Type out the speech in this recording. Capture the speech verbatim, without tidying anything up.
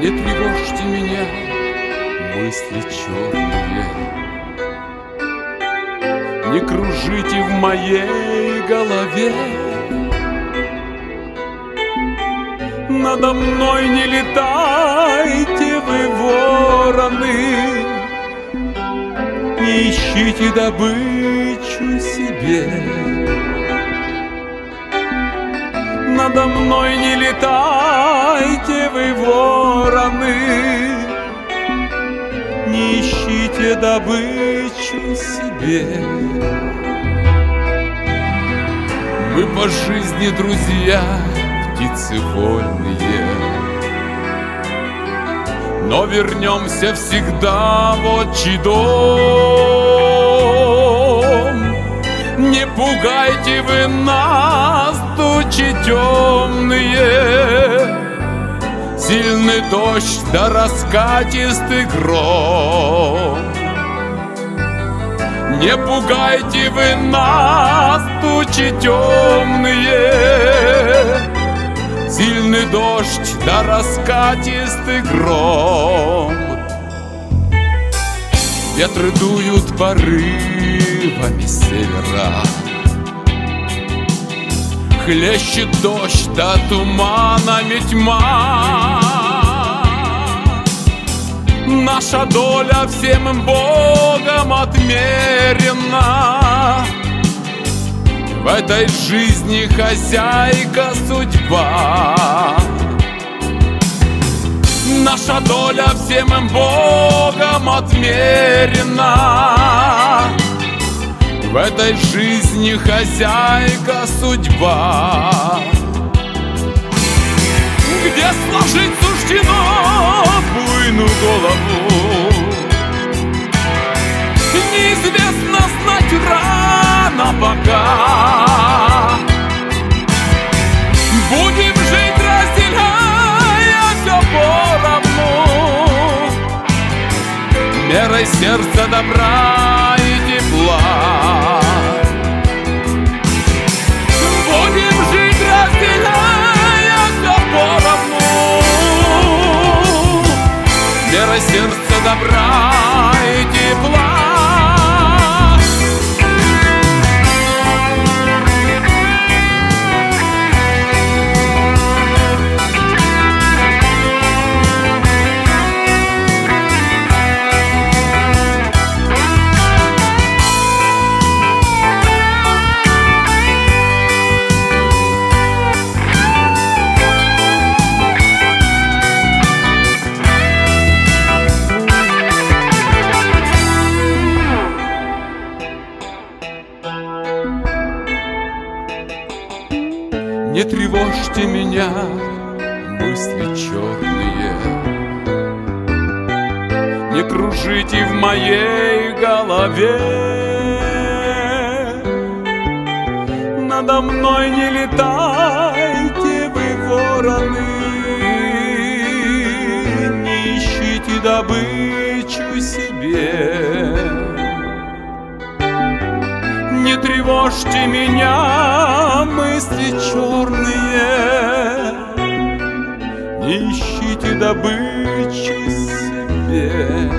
Не тревожьте меня, мысли черные, не кружите в моей голове. Надо мной не летайте вы, вороны, не ищите добычу себе. Надо мной не летайте вы, вороны, не ищите добычу себе. Мы по жизни друзья, птицы вольные, но вернемся всегда в отчий дом. Не пугайте вы нас, тучи темные, сильный дождь да раскатистый гром. Не пугайте вы нас, тучи темные, сильный дождь да раскатистый гром. Ветры дуют порывами с севера, хлещет дождь да туманами тьма. Наша доля всем им Богом отмерена, в этой жизни хозяйка судьба. Наша доля всем им Богом отмерена, в этой жизни хозяйка судьба. Где сложить суждено буйную голову, неизвестно, знать рано пока. Будем жить, разделяя все поровну, мерой сердца добра и тепла. Будем жить, разделяя все поровну, мерой сердца добра и тепла. Не тревожьте меня, мысли черные, не кружите в моей голове. Надо мной не летайте вы, вороны, не ищите добычу себе. Не тревожьте меня, мысли черные, не ищите добычи себе.